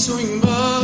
so'ng bor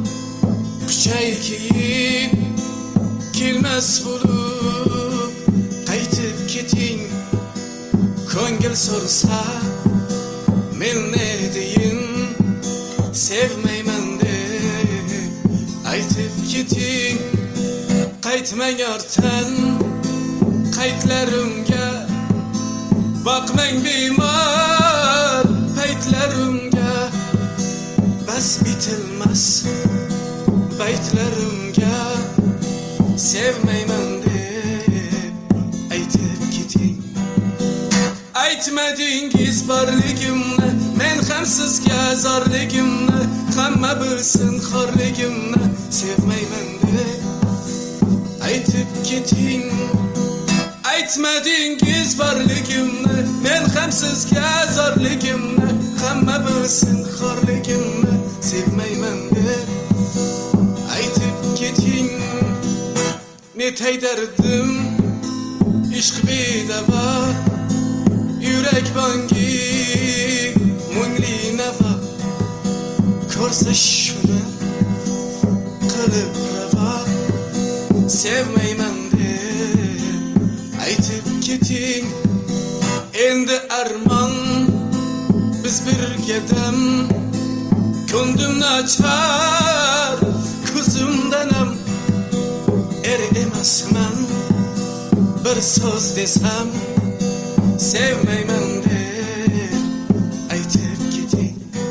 kuchayib kelmas bo'lib qaytib keting ko'ngil so'rsa men ne deyin sevmayman deb aytib keting qaytmang ortdan qaytlarimga bakmang bemor paytlarimga bas bitilmas baytlarimga sevmayman deb aytib keting aytmadingiz borligimni men ham sizga zorligimni hamma bilsin xorligimni sevmayman deb aytib keting aytmadingiz borligimni men ham sizga zorligimni hamma bilsin xorligimni sevmayman deb aytib keting netay dardim ishq bedava yurak bangi mungli nava ko'rsa shuni qilib ravo sevmayman deb aytib keting endi armon biz birgadam ko'nglimni ochar ko'zimdanam er emasman bir so'z desam sevmayman deb aytib keting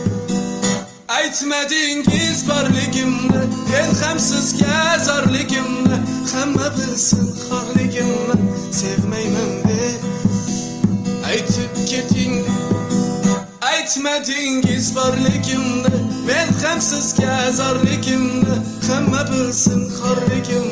aytmadingiz borligimni men ham sizga zorligimni hamma bilsin xorligimni sevmayman deb aytib keting aytmadingiz borligimni men ham sizga zorligimni hamma bilsin xorligimni